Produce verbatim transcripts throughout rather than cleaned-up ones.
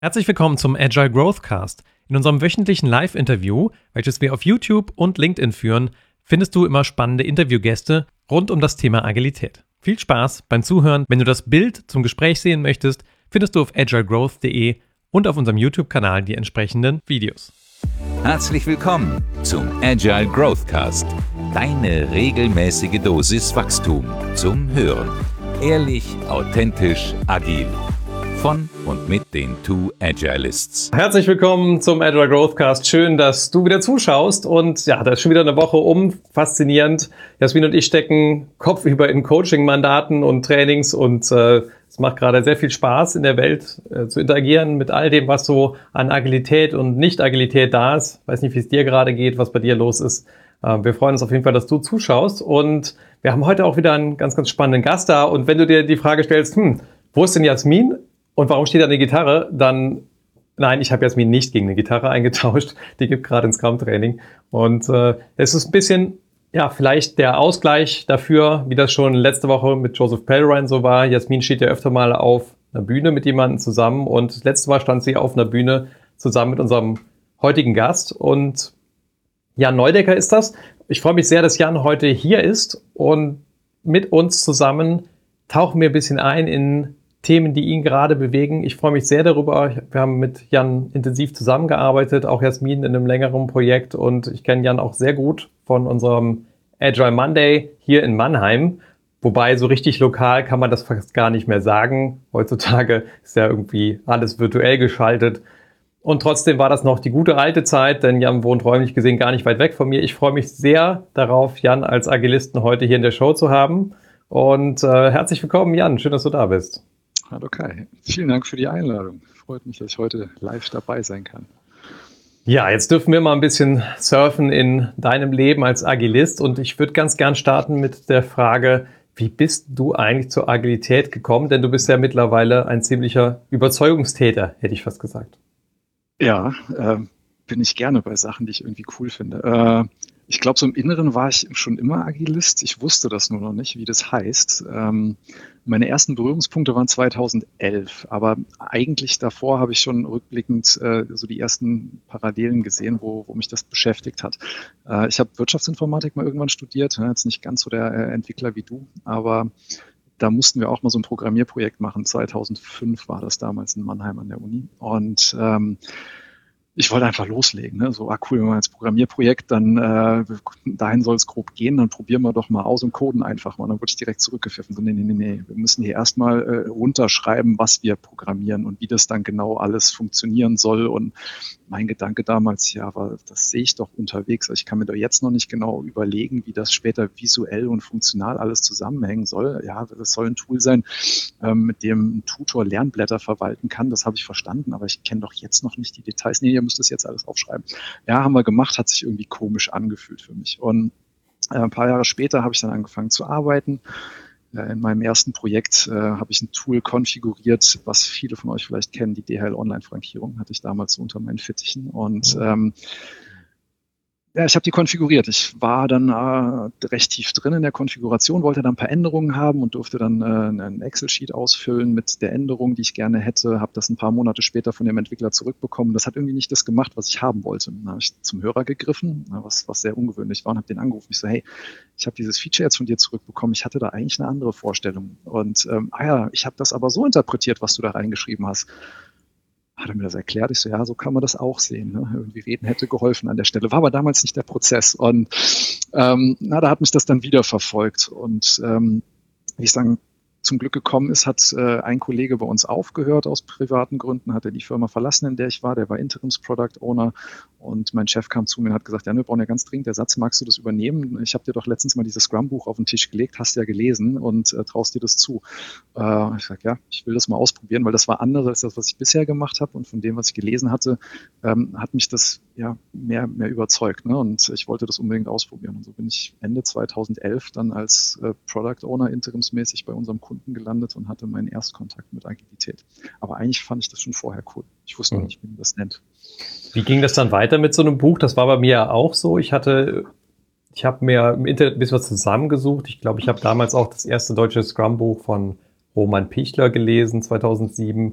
Herzlich willkommen zum Agile Growth Cast. In unserem wöchentlichen Live-Interview, welches wir auf YouTube und LinkedIn führen, findest du immer spannende Interviewgäste rund um das Thema Agilität. Viel Spaß beim Zuhören. Wenn du das Bild zum Gespräch sehen möchtest, findest du auf agilegrowth punkt de und auf unserem YouTube-Kanal die entsprechenden Videos. Herzlich willkommen zum Agile Growth Cast. Deine regelmäßige Dosis Wachstum zum Hören. Ehrlich, authentisch, agil. Von und mit den Two Agilists. Herzlich willkommen zum Agile Growth Cast. Schön, dass du wieder zuschaust. Und ja, da ist schon wieder eine Woche um. Faszinierend. Jasmin und ich stecken kopfüber in Coaching-Mandaten und Trainings und äh, es macht gerade sehr viel Spaß, in der Welt äh, zu interagieren mit all dem, was so an Agilität und Nicht-Agilität da ist. Weiß nicht, wie es dir gerade geht, was bei dir los ist. Äh, wir freuen uns auf jeden Fall, dass du zuschaust. Und wir haben heute auch wieder einen ganz, ganz spannenden Gast da. Und wenn du dir die Frage stellst, hm, wo ist denn Jasmin? Und warum steht da eine Gitarre? Dann, nein, ich habe Jasmin nicht gegen eine Gitarre eingetauscht. Die gibt gerade ein Scrum-Training. Und äh, es ist ein bisschen, ja, vielleicht der Ausgleich dafür, wie das schon letzte Woche mit Joseph Pellerin so war. Jasmin steht ja öfter mal auf einer Bühne mit jemandem zusammen. Und letztes Mal stand sie auf einer Bühne zusammen mit unserem heutigen Gast. Und Jan Neudecker ist das. Ich freue mich sehr, dass Jan heute hier ist. Und mit uns zusammen tauchen wir ein bisschen ein in Themen, die ihn gerade bewegen. Ich freue mich sehr darüber. Wir haben mit Jan intensiv zusammengearbeitet, auch Jasmin in einem längeren Projekt und ich kenne Jan auch sehr gut von unserem Agile Monday hier in Mannheim. Wobei so richtig lokal kann man das fast gar nicht mehr sagen. Heutzutage ist ja irgendwie alles virtuell geschaltet. Und trotzdem war das noch die gute alte Zeit, denn Jan wohnt räumlich gesehen gar nicht weit weg von mir. Ich freue mich sehr darauf, Jan als Agilisten heute hier in der Show zu haben. Und äh, herzlich willkommen, Jan. Schön, dass du da bist. Hallo Kai, vielen Dank für die Einladung. Freut mich, dass ich heute live dabei sein kann. Ja, jetzt dürfen wir mal ein bisschen surfen in deinem Leben als Agilist und ich würde ganz gern starten mit der Frage, wie bist du eigentlich zur Agilität gekommen? Denn du bist ja mittlerweile ein ziemlicher Überzeugungstäter, hätte ich fast gesagt. Ja, äh, bin ich gerne bei Sachen, die ich irgendwie cool finde. Äh, ich glaube, so im Inneren war ich schon immer Agilist. Ich wusste das nur noch nicht, wie das heißt. Ähm, Meine ersten Berührungspunkte waren zweitausendelf, aber eigentlich davor habe ich schon rückblickend äh, so die ersten Parallelen gesehen, wo, wo mich das beschäftigt hat. Äh, ich habe Wirtschaftsinformatik mal irgendwann studiert, ja, jetzt nicht ganz so der äh, Entwickler wie du, aber da mussten wir auch mal so ein Programmierprojekt machen. zweitausendfünf war das damals in Mannheim an der Uni und ähm, ich wollte einfach loslegen, ne? So, ah cool, wenn wir jetzt Programmierprojekt, dann äh, dahin soll es grob gehen, dann probieren wir doch mal aus und coden einfach mal. Und dann wurde ich direkt zurückgepfiffen. So, nee, nee, nee, nee, wir müssen hier erstmal äh, runterschreiben, was wir programmieren und wie das dann genau alles funktionieren soll. Und mein Gedanke damals, ja, war, das sehe ich doch unterwegs. Also ich kann mir doch jetzt noch nicht genau überlegen, wie das später visuell und funktional alles zusammenhängen soll. Ja, das soll ein Tool sein, ähm, mit dem ein Tutor Lernblätter verwalten kann. Das habe ich verstanden, aber ich kenne doch jetzt noch nicht die Details. Nee, ihr müsst das jetzt alles aufschreiben. Ja, haben wir gemacht, hat sich irgendwie komisch angefühlt für mich. Und äh, ein paar Jahre später habe ich dann angefangen zu arbeiten. Äh, in meinem ersten Projekt äh, habe ich ein Tool konfiguriert, was viele von euch vielleicht kennen, die D H L Online-Frankierung, hatte ich damals so unter meinen Fittichen. Und ähm, ja, ich habe die konfiguriert. Ich war dann äh, recht tief drin in der Konfiguration, wollte dann ein paar Änderungen haben und durfte dann äh, ein Excel-Sheet ausfüllen mit der Änderung, die ich gerne hätte. Habe das ein paar Monate später von dem Entwickler zurückbekommen. Das hat irgendwie nicht das gemacht, was ich haben wollte. Dann habe ich zum Hörer gegriffen, was, was sehr ungewöhnlich war, und habe den angerufen. Ich so, hey, ich habe dieses Feature jetzt von dir zurückbekommen. Ich hatte da eigentlich eine andere Vorstellung. Und ähm, ah ja, ich habe das aber so interpretiert, was du da reingeschrieben hast. Hat er mir das erklärt? Ich so, ja, so kann man das auch sehen. Ne? Irgendwie reden hätte geholfen an der Stelle. War aber damals nicht der Prozess. Und ähm, na, da hat mich das dann wieder verfolgt. Und ähm, wie ich sagen, zum Glück gekommen ist, hat äh, ein Kollege bei uns aufgehört aus privaten Gründen, hat er die Firma verlassen, in der ich war. Der war Interims-Product-Owner und mein Chef kam zu mir und hat gesagt, ja, wir brauchen ja ganz dringend Ersatz, magst du das übernehmen? Ich habe dir doch letztens mal dieses Scrum-Buch auf den Tisch gelegt, hast ja gelesen und äh, traust dir das zu. Äh, ich sage, ja, ich will das mal ausprobieren, weil das war anderes als das, was ich bisher gemacht habe und von dem, was ich gelesen hatte, ähm, hat mich das ja mehr, mehr überzeugt, ne? Und ich wollte das unbedingt ausprobieren. Und so bin ich Ende zweitausendelf dann als äh, Product-Owner interimsmäßig bei unserem Kunden gelandet und hatte meinen Erstkontakt mit Agilität. Aber eigentlich fand ich das schon vorher cool. Ich wusste noch nicht, wie man das nennt. Wie ging das dann weiter mit so einem Buch? Das war bei mir ja auch so. Ich hatte, ich habe mir im Internet ein bisschen was zusammengesucht. Ich glaube, ich habe damals auch das erste deutsche Scrum-Buch von Roman Pichler gelesen, zweitausendsieben.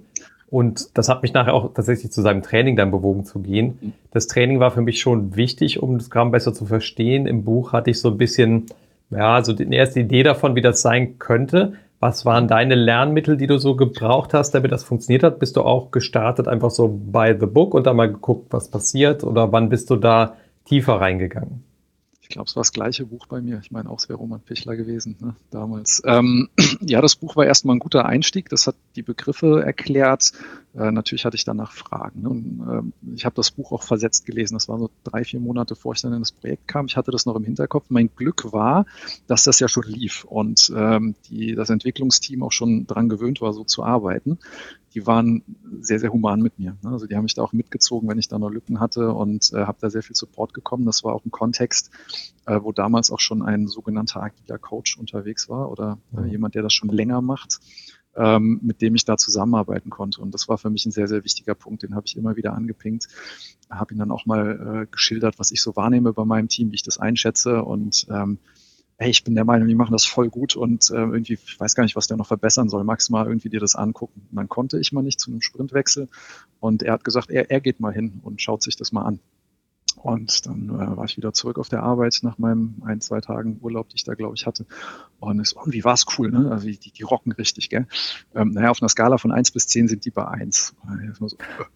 Und das hat mich nachher auch tatsächlich zu seinem Training dann bewogen zu gehen. Das Training war für mich schon wichtig, um das Scrum besser zu verstehen. Im Buch hatte ich so ein bisschen, ja, so die erste Idee davon, wie das sein könnte. Was waren deine Lernmittel, die du so gebraucht hast, damit das funktioniert hat? Bist du auch gestartet einfach so by the book und dann mal geguckt, was passiert? Oder wann bist du da tiefer reingegangen? Ich glaube, es war das gleiche Buch bei mir. Ich meine, auch es wäre Roman Pichler gewesen, ne, damals. Ähm, ja, das Buch war erstmal ein guter Einstieg. Das hat die Begriffe erklärt. Äh, natürlich hatte ich danach Fragen. Ne? Und, äh, ich habe das Buch auch versetzt gelesen. Das war so drei, vier Monate, bevor ich dann in das Projekt kam. Ich hatte das noch im Hinterkopf. Mein Glück war, dass das ja schon lief und ähm, die, das Entwicklungsteam auch schon dran gewöhnt war, so zu arbeiten. Die waren sehr, sehr human mit mir. Also die haben mich da auch mitgezogen, wenn ich da noch Lücken hatte und äh, habe da sehr viel Support bekommen. Das war auch ein Kontext, äh, wo damals auch schon ein sogenannter agiler Coach unterwegs war oder äh, jemand, der das schon länger macht, ähm, mit dem ich da zusammenarbeiten konnte. Und das war für mich ein sehr, sehr wichtiger Punkt. Den habe ich immer wieder angepinkt, habe ihn dann auch mal äh, geschildert, was ich so wahrnehme bei meinem Team, wie ich das einschätze und ähm, hey, ich bin der Meinung, die machen das voll gut und äh, irgendwie, ich weiß gar nicht, was der noch verbessern soll. Magst du mal irgendwie dir das angucken? Und dann konnte ich mal nicht zu einem Sprintwechsel und er hat gesagt, er, er geht mal hin und schaut sich das mal an. Und dann äh, war ich wieder zurück auf der Arbeit nach meinem ein, zwei Tagen Urlaub, die ich da, glaube ich, hatte. Und es, oh, wie war's cool, ne? Also die, die rocken richtig, gell? Ähm, naja, auf einer Skala von eins bis zehn sind die bei eins. So,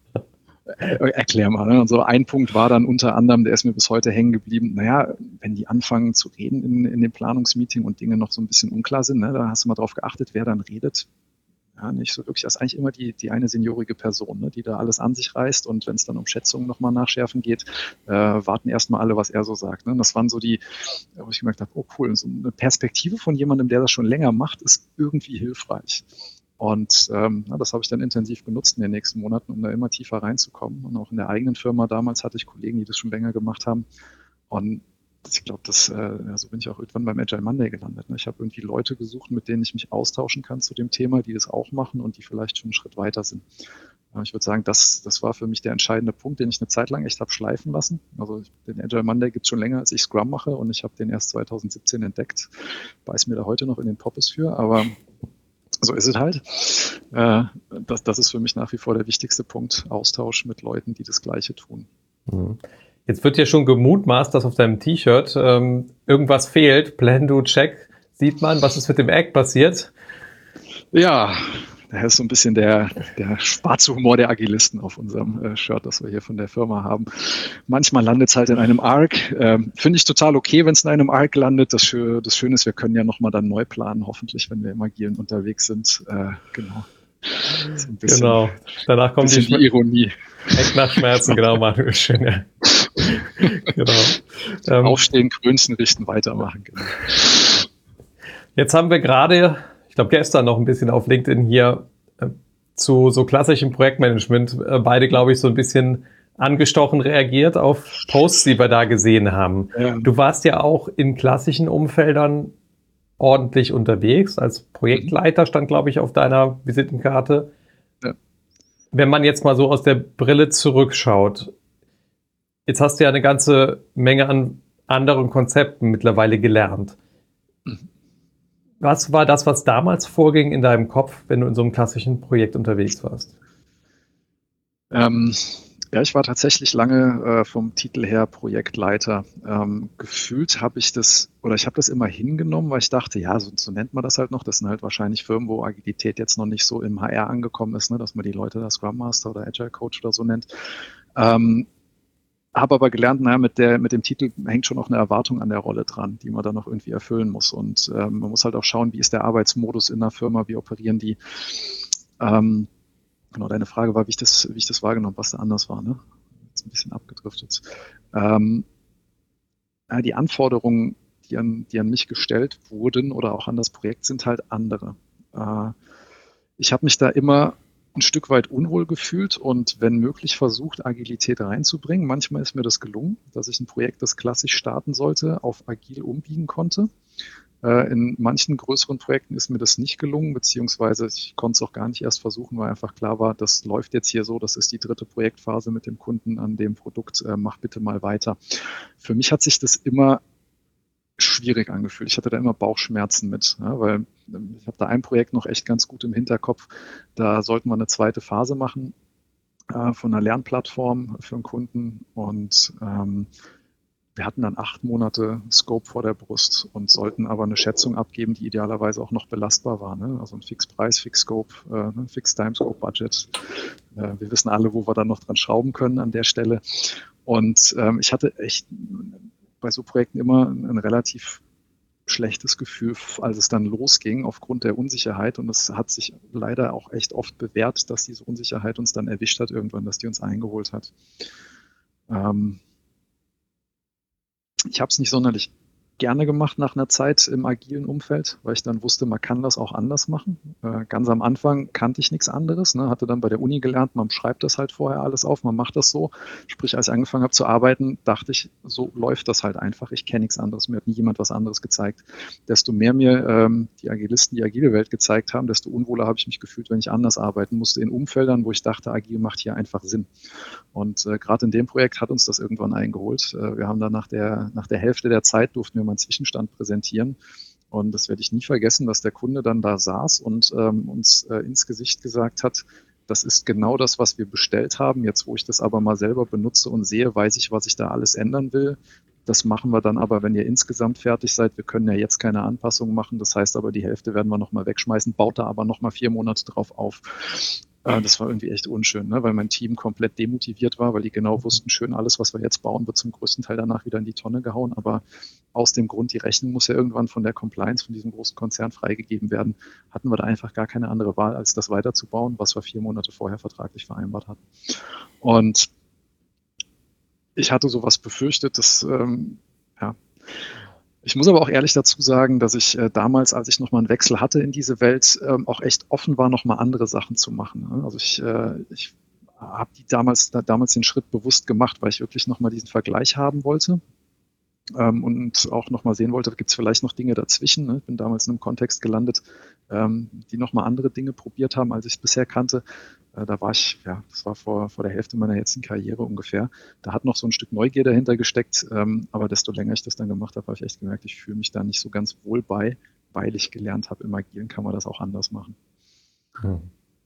erklär mal. Ne? Und so ein Punkt war dann unter anderem, der ist mir bis heute hängen geblieben, naja, wenn die anfangen zu reden in, in dem Planungsmeeting und Dinge noch so ein bisschen unklar sind, ne, da hast du mal drauf geachtet, wer dann redet. Ja, nicht so wirklich, das ist eigentlich immer die, die eine seniorige Person, ne, die da alles an sich reißt und wenn es dann um Schätzungen nochmal nachschärfen geht, äh, warten erstmal alle, was er so sagt. Ne? Und das waren so die, wo ich gemerkt habe, oh cool, so eine Perspektive von jemandem, der das schon länger macht, ist irgendwie hilfreich. Und ähm, ja, das habe ich dann intensiv genutzt in den nächsten Monaten, um da immer tiefer reinzukommen. Und auch in der eigenen Firma damals hatte ich Kollegen, die das schon länger gemacht haben. Und ich glaube, das, äh, ja, so bin ich auch irgendwann beim Agile Monday gelandet. Ne? Ich habe irgendwie Leute gesucht, mit denen ich mich austauschen kann zu dem Thema, die das auch machen und die vielleicht schon einen Schritt weiter sind. Aber ich würde sagen, das, das war für mich der entscheidende Punkt, den ich eine Zeit lang echt habe schleifen lassen. Also den Agile Monday gibt es schon länger, als ich Scrum mache und ich habe den erst zwanzig siebzehn entdeckt. Beiß mir da heute noch in den Poppes für, aber so ist es halt. Äh, das, das ist für mich nach wie vor der wichtigste Punkt. Austausch mit Leuten, die das Gleiche tun. Jetzt wird ja schon gemutmaßt, dass auf deinem T-Shirt ähm, irgendwas fehlt. Plan, do, check. Sieht man, was ist mit dem Egg passiert? Ja, das ist so ein bisschen der, der schwarze Humor der Agilisten auf unserem äh, Shirt, das wir hier von der Firma haben. Manchmal landet es halt in einem Arc. Ähm, Finde ich total okay, wenn es in einem Arc landet. Das, Schö das Schöne ist, wir können ja nochmal dann neu planen, hoffentlich, wenn wir im Agilen unterwegs sind. Äh, genau. So ein bisschen, genau. Danach kommt die, die Ironie. Eck nach Schmerzen, genau, Manuel. Schön, ja. Genau. Ähm, Aufstehen, Krönchen richten, weitermachen. Genau. Jetzt haben wir gerade, ich glaube gestern noch ein bisschen auf LinkedIn hier äh, zu so klassischem Projektmanagement äh, beide, glaube ich, so ein bisschen angestochen reagiert auf Posts, die wir da gesehen haben. Ja. Du warst ja auch in klassischen Umfeldern ordentlich unterwegs. Als Projektleiter stand, glaube ich, auf deiner Visitenkarte. Ja. Wenn man jetzt mal so aus der Brille zurückschaut, jetzt hast du ja eine ganze Menge an anderen Konzepten mittlerweile gelernt. Mhm. Was war das, was damals vorging in deinem Kopf, wenn du in so einem klassischen Projekt unterwegs warst? Ähm, ja, ich war tatsächlich lange äh, vom Titel her Projektleiter. Ähm, gefühlt habe ich das, oder ich habe das immer hingenommen, weil ich dachte, ja, so, so nennt man das halt noch. Das sind halt wahrscheinlich Firmen, wo Agilität jetzt noch nicht so im H R angekommen ist, ne, dass man die Leute da Scrum Master oder Agile Coach oder so nennt. Ähm, Habe aber gelernt, naja, mit, der, mit dem Titel hängt schon auch eine Erwartung an der Rolle dran, die man dann noch irgendwie erfüllen muss. Und ähm, man muss halt auch schauen, wie ist der Arbeitsmodus in der Firma, wie operieren die. Ähm, genau, deine Frage war, wie ich das, wie ich das wahrgenommen habe, was da anders war. Ne? Jetzt ein bisschen abgedriftet. Ähm, ja, die Anforderungen, die an, die an mich gestellt wurden oder auch an das Projekt, sind halt andere. Äh, ich habe mich da immer ein Stück weit unwohl gefühlt und wenn möglich versucht, Agilität reinzubringen. Manchmal ist mir das gelungen, dass ich ein Projekt, das klassisch starten sollte, auf agil umbiegen konnte. In manchen größeren Projekten ist mir das nicht gelungen, beziehungsweise ich konnte es auch gar nicht erst versuchen, weil einfach klar war, das läuft jetzt hier so, das ist die dritte Projektphase mit dem Kunden an dem Produkt, mach bitte mal weiter. Für mich hat sich das immer schwierig angefühlt. Ich hatte da immer Bauchschmerzen mit, ja, weil ich habe da ein Projekt noch echt ganz gut im Hinterkopf. Da sollten wir eine zweite Phase machen äh, von einer Lernplattform für einen Kunden und ähm, wir hatten dann acht Monate Scope vor der Brust und sollten aber eine Schätzung abgeben, die idealerweise auch noch belastbar war. Ne? Also ein Fixpreis, Fixscope, äh, Fix-Time-Scope-Budget. Äh, wir wissen alle, wo wir dann noch dran schrauben können an der Stelle. Und ähm, ich hatte echt bei so Projekten immer ein relativ schlechtes Gefühl, als es dann losging, aufgrund der Unsicherheit. Und es hat sich leider auch echt oft bewährt, dass diese Unsicherheit uns dann erwischt hat irgendwann, dass die uns eingeholt hat. Ähm, Ich habe es nicht sonderlich gerne gemacht nach einer Zeit im agilen Umfeld, weil ich dann wusste, man kann das auch anders machen. Äh, ganz am Anfang kannte ich nichts anderes, ne, hatte dann bei der Uni gelernt, man schreibt das halt vorher alles auf, man macht das so. Sprich, als ich angefangen habe zu arbeiten, dachte ich, so läuft das halt einfach. Ich kenne nichts anderes, mir hat nie jemand was anderes gezeigt. Desto mehr mir ähm, die Agilisten die agile Welt gezeigt haben, desto unwohler habe ich mich gefühlt, wenn ich anders arbeiten musste in Umfeldern, wo ich dachte, agil macht hier einfach Sinn. Und äh, gerade in dem Projekt hat uns das irgendwann eingeholt. Äh, wir haben dann nach der, nach der Hälfte der Zeit durften wir mal einen Zwischenstand präsentieren. Und das werde ich nie vergessen, dass der Kunde dann da saß und ähm, uns äh, ins Gesicht gesagt hat, das ist genau das, was wir bestellt haben. Jetzt, wo ich das aber mal selber benutze und sehe, weiß ich, was ich da alles ändern will. Das machen wir dann aber, wenn ihr insgesamt fertig seid. Wir können ja jetzt keine Anpassungen machen. Das heißt aber, die Hälfte werden wir nochmal wegschmeißen, baut da aber nochmal vier Monate drauf auf. Das war irgendwie echt unschön, ne? Weil mein Team komplett demotiviert war, weil die genau wussten, schön, alles, was wir jetzt bauen, wird zum größten Teil danach wieder in die Tonne gehauen. Aber aus dem Grund, die Rechnung muss ja irgendwann von der Compliance, von diesem großen Konzern freigegeben werden, hatten wir da einfach gar keine andere Wahl, als das weiterzubauen, was wir vier Monate vorher vertraglich vereinbart hatten. Und ich hatte sowas befürchtet, dass, ähm, ja, ich muss aber auch ehrlich dazu sagen, dass ich äh, damals, als ich nochmal einen Wechsel hatte in diese Welt, ähm, auch echt offen war, nochmal andere Sachen zu machen. Ne? Also ich, äh, ich habe die damals, da, damals den Schritt bewusst gemacht, weil ich wirklich nochmal diesen Vergleich haben wollte. Ähm, und auch nochmal sehen wollte, gibt es vielleicht noch Dinge dazwischen. Ne? Ich bin damals in einem Kontext gelandet, ähm, die nochmal andere Dinge probiert haben, als ich es bisher kannte. Äh, da war ich, ja, das war vor, vor der Hälfte meiner jetzigen Karriere ungefähr. Da hat noch so ein Stück Neugier dahinter gesteckt, ähm, aber desto länger ich das dann gemacht habe, habe ich echt gemerkt, ich fühle mich da nicht so ganz wohl bei, weil ich gelernt habe, im Agilen kann man das auch anders machen. Hm.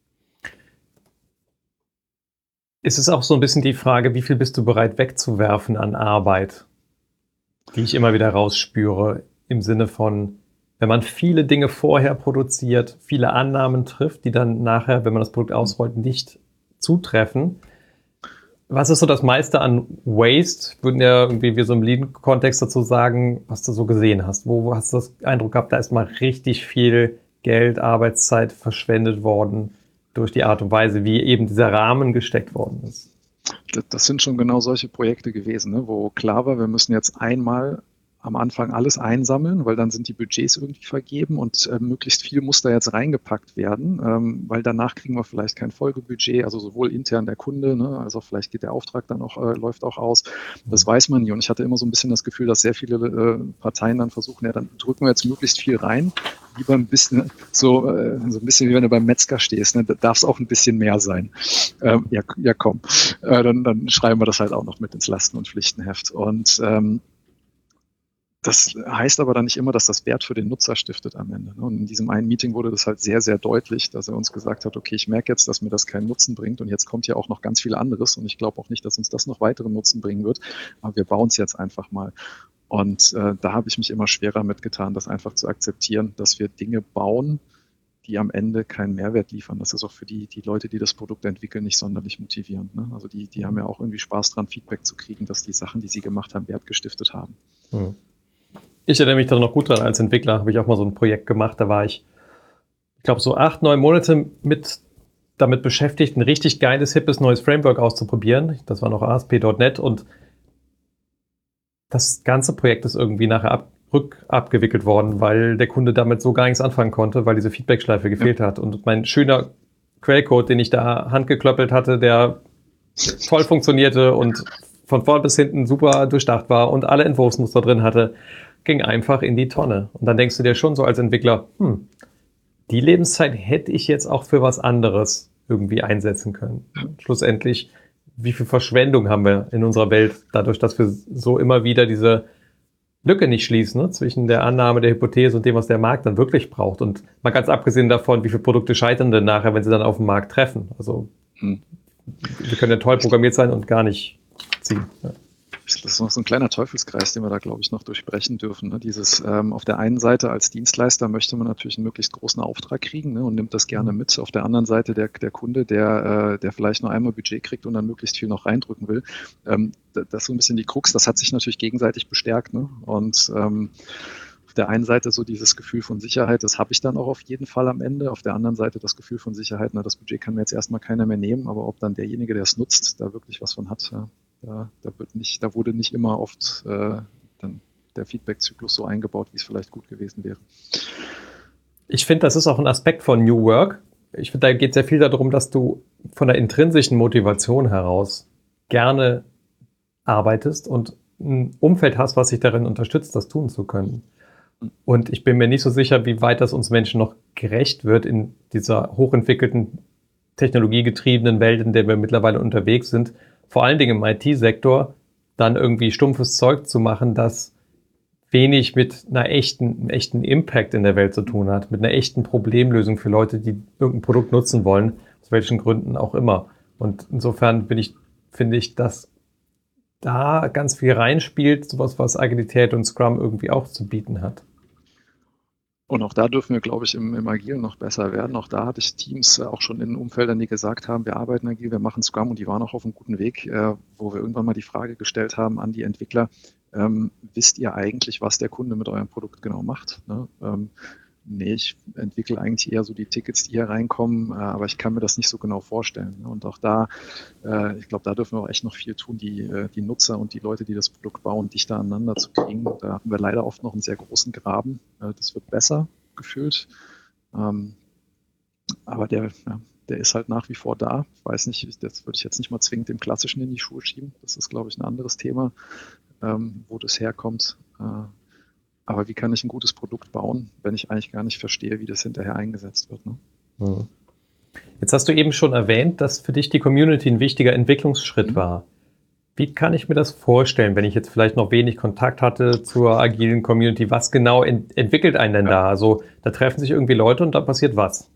Ist es auch so ein bisschen die Frage, wie viel bist du bereit wegzuwerfen an Arbeit, die ich immer wieder rausspüre, im Sinne von, wenn man viele Dinge vorher produziert, viele Annahmen trifft, die dann nachher, wenn man das Produkt ausrollt, nicht zutreffen. Was ist so das meiste an Waste? Würden ja irgendwie wir so im Lean-Kontext dazu sagen, was du so gesehen hast. Wo hast du das Eindruck gehabt, da ist mal richtig viel Geld, Arbeitszeit verschwendet worden durch die Art und Weise, wie eben dieser Rahmen gesteckt worden ist? Das sind schon genau solche Projekte gewesen, ne, wo klar war, wir müssen jetzt einmal am Anfang alles einsammeln, weil dann sind die Budgets irgendwie vergeben und äh, möglichst viel muss da jetzt reingepackt werden, ähm, weil danach kriegen wir vielleicht kein Folgebudget, also sowohl intern der Kunde, ne, als auch vielleicht geht der Auftrag dann auch, äh, läuft auch aus. Das weiß man nie und ich hatte immer so ein bisschen das Gefühl, dass sehr viele äh, Parteien dann versuchen, ja, dann drücken wir jetzt möglichst viel rein, lieber ein bisschen so, äh, so ein bisschen wie wenn du beim Metzger stehst, ne, da darf es auch ein bisschen mehr sein. Ähm, ja, ja, komm, äh, dann, dann schreiben wir das halt auch noch mit ins Lasten- und Pflichtenheft und ähm, das heißt aber dann nicht immer, dass das Wert für den Nutzer stiftet am Ende. Und in diesem einen Meeting wurde das halt sehr, sehr deutlich, dass er uns gesagt hat, okay, ich merke jetzt, dass mir das keinen Nutzen bringt und jetzt kommt ja auch noch ganz viel anderes und ich glaube auch nicht, dass uns das noch weiteren Nutzen bringen wird, aber wir bauen es jetzt einfach mal. Und äh, da habe ich mich immer schwerer mitgetan, das einfach zu akzeptieren, dass wir Dinge bauen, die am Ende keinen Mehrwert liefern. Das ist auch für die, die Leute, die das Produkt entwickeln, nicht sonderlich motivierend. Ne? Also die, die haben ja auch irgendwie Spaß dran, Feedback zu kriegen, dass die Sachen, die sie gemacht haben, Wert gestiftet haben. Hm. Ich erinnere mich da noch gut dran, als Entwickler habe ich auch mal so ein Projekt gemacht, da war ich, ich glaube, so acht, neun Monate mit damit beschäftigt, ein richtig geiles, hippes neues Framework auszuprobieren. Das war noch A S P Punkt net und das ganze Projekt ist irgendwie nachher ab, rückabgewickelt worden, weil der Kunde damit so gar nichts anfangen konnte, weil diese Feedbackschleife gefehlt hat. Und mein schöner Quellcode, den ich da handgeklöppelt hatte, der toll funktionierte und von vorn bis hinten super durchdacht war und alle Entwurfsmuster drin hatte, ging einfach in die Tonne. Und dann denkst du dir schon so als Entwickler, hm, die Lebenszeit hätte ich jetzt auch für was anderes irgendwie einsetzen können. Schlussendlich, wie viel Verschwendung haben wir in unserer Welt, dadurch, dass wir so immer wieder diese Lücke nicht schließen, ne, zwischen der Annahme der Hypothese und dem, was der Markt dann wirklich braucht. Und mal ganz abgesehen davon, wie viele Produkte scheitern denn nachher, wenn sie dann auf den Markt treffen. Also hm. wir können ja toll programmiert sein und gar nicht ziehen. Ja. Das ist noch so ein kleiner Teufelskreis, den wir da, glaube ich, noch durchbrechen dürfen. Ne? Dieses ähm, auf der einen Seite als Dienstleister möchte man natürlich einen möglichst großen Auftrag kriegen, ne, und nimmt das gerne mit. Auf der anderen Seite der, der Kunde, der, äh, der vielleicht nur einmal Budget kriegt und dann möglichst viel noch reindrücken will. Ähm, das ist so ein bisschen die Krux. Das hat sich natürlich gegenseitig bestärkt. Ne? Und ähm, auf der einen Seite so dieses Gefühl von Sicherheit, das habe ich dann auch auf jeden Fall am Ende. Auf der anderen Seite das Gefühl von Sicherheit, na, das Budget kann mir jetzt erstmal keiner mehr nehmen, aber ob dann derjenige, der es nutzt, da wirklich was von hat, ja. Da, da, wird nicht, da wurde nicht immer oft äh, dann der Feedback-Zyklus so eingebaut, wie es vielleicht gut gewesen wäre. Ich finde, das ist auch ein Aspekt von New Work. Ich finde, da geht sehr viel darum, dass du von der intrinsischen Motivation heraus gerne arbeitest und ein Umfeld hast, was dich darin unterstützt, das tun zu können. Und ich bin mir nicht so sicher, wie weit das uns Menschen noch gerecht wird in dieser hochentwickelten, technologiegetriebenen Welt, in der wir mittlerweile unterwegs sind, vor allen Dingen im I T-Sektor, dann irgendwie stumpfes Zeug zu machen, das wenig mit einer echten, einem echten Impact in der Welt zu tun hat, mit einer echten Problemlösung für Leute, die irgendein Produkt nutzen wollen, aus welchen Gründen auch immer. Und insofern bin ich, finde ich, dass da ganz viel reinspielt, sowas, was Agilität und Scrum irgendwie auch zu bieten hat. Und auch da dürfen wir, glaube ich, im, im Agilen noch besser werden. Auch da hatte ich Teams äh, auch schon in Umfeldern, die gesagt haben, wir arbeiten agil, wir machen Scrum, und die waren auch auf einem guten Weg, äh, wo wir irgendwann mal die Frage gestellt haben an die Entwickler, ähm, wisst ihr eigentlich, was der Kunde mit eurem Produkt genau macht? Ne? Ähm, nee, ich entwickle eigentlich eher so die Tickets, die hier reinkommen, äh, aber ich kann mir das nicht so genau vorstellen. Ne? Und auch da, äh, ich glaube, da dürfen wir auch echt noch viel tun, die, äh, die Nutzer und die Leute, die das Produkt bauen, dichter aneinander zu kriegen. Da haben wir leider oft noch einen sehr großen Graben. Äh, das wird besser gefühlt. Ähm, aber der, ja, der ist halt nach wie vor da. Ich weiß nicht, das würde ich jetzt nicht mal zwingend dem Klassischen in die Schuhe schieben. Das ist, glaube ich, ein anderes Thema, ähm, wo das herkommt. Äh, aber wie kann ich ein gutes Produkt bauen, wenn ich eigentlich gar nicht verstehe, wie das hinterher eingesetzt wird? Ne? Hm. Jetzt hast du eben schon erwähnt, dass für dich die Community ein wichtiger Entwicklungsschritt mhm. war. Wie kann ich mir das vorstellen, wenn ich jetzt vielleicht noch wenig Kontakt hatte zur agilen Community? Was genau ent- entwickelt einen denn ja. da? Also da treffen sich irgendwie Leute und da passiert was?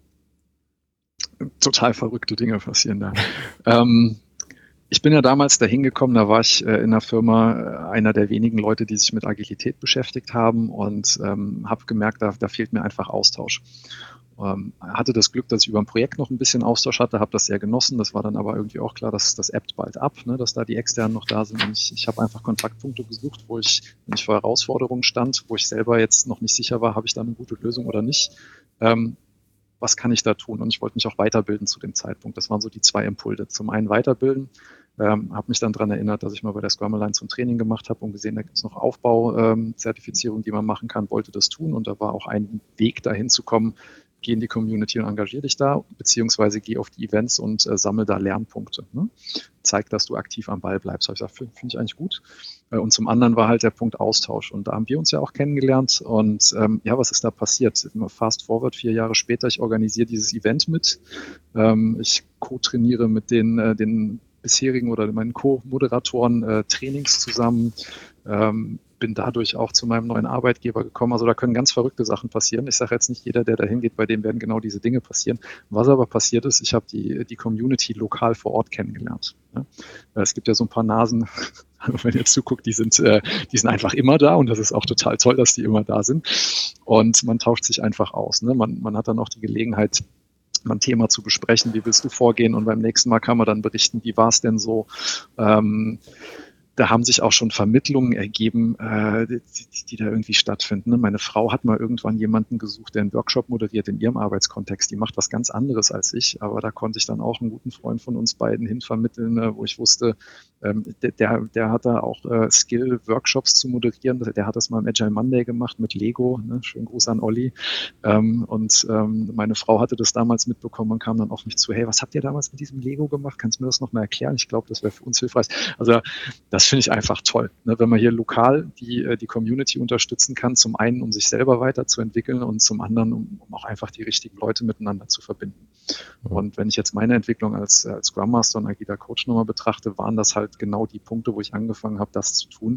Total verrückte Dinge passieren da. ähm, ich bin ja damals dahin gekommen, da war ich äh, in der Firma äh, einer der wenigen Leute, die sich mit Agilität beschäftigt haben, und ähm, habe gemerkt, da, da fehlt mir einfach Austausch. Ähm, hatte das Glück, dass ich über ein Projekt noch ein bisschen Austausch hatte, habe das sehr genossen. Das war dann aber irgendwie auch klar, dass das ebbt bald ab, ne, dass da die Externen noch da sind. Und ich, ich habe einfach Kontaktpunkte gesucht, wo ich, wenn ich vor Herausforderungen stand, wo ich selber jetzt noch nicht sicher war, habe ich da eine gute Lösung oder nicht. Ähm, was kann ich da tun? Und ich wollte mich auch weiterbilden zu dem Zeitpunkt. Das waren so die zwei Impulse. Zum einen weiterbilden, ähm, habe mich dann daran erinnert, dass ich mal bei der Scrum Alliance ein Training gemacht habe und gesehen, da gibt es noch Aufbau-Zertifizierung, ähm, die man machen kann, wollte das tun. Und da war auch ein Weg dahin zu kommen, geh in die Community und engagier dich da, beziehungsweise geh auf die Events und äh, sammel da Lernpunkte. Ne? Zeig, dass du aktiv am Ball bleibst. Habe ich gesagt, finde find ich eigentlich gut. Äh, und zum anderen war halt der Punkt Austausch. Und da haben wir uns ja auch kennengelernt. Und ähm, ja, was ist da passiert? Fast forward, vier Jahre später, ich organisiere dieses Event mit. Ähm, ich co-trainiere mit den, äh, den bisherigen oder meinen Co-Moderatoren äh, Trainings zusammen. Ähm, bin dadurch auch zu meinem neuen Arbeitgeber gekommen. Also da können ganz verrückte Sachen passieren. Ich sage jetzt nicht, jeder, der da hingeht, bei dem werden genau diese Dinge passieren. Was aber passiert ist, ich habe die, die Community lokal vor Ort kennengelernt. Ja. Es gibt ja so ein paar Nasen, wenn ihr zuguckt, die sind, äh, die sind einfach immer da, und das ist auch total toll, dass die immer da sind. Und man tauscht sich einfach aus. Ne? Man, man hat dann auch die Gelegenheit, mal ein Thema zu besprechen, wie willst du vorgehen, und beim nächsten Mal kann man dann berichten, wie war es denn so. Ähm, Da haben sich auch schon Vermittlungen ergeben, äh, die, die da irgendwie stattfinden. Meine Frau hat mal irgendwann jemanden gesucht, der einen Workshop moderiert in ihrem Arbeitskontext. Die macht was ganz anderes als ich, aber da konnte ich dann auch einen guten Freund von uns beiden hinvermitteln, äh, wo ich wusste, ähm, der, der, der hat da auch äh, Skill-Workshops zu moderieren. Der hat das mal im Agile Monday gemacht mit Lego. Ne? Schönen Gruß an Olli. Ähm, und ähm, meine Frau hatte das damals mitbekommen und kam dann auf mich zu, hey, was habt ihr damals mit diesem Lego gemacht? Kannst du mir das nochmal erklären? Ich glaube, das wäre für uns hilfreich. Also das finde ich einfach toll, ne, wenn man hier lokal die, die Community unterstützen kann, zum einen, um sich selber weiterzuentwickeln, und zum anderen, um, um auch einfach die richtigen Leute miteinander zu verbinden. Mhm. Und wenn ich jetzt meine Entwicklung als, als Scrum Master und agiler Coach nochmal betrachte, waren das halt genau die Punkte, wo ich angefangen habe, das zu tun.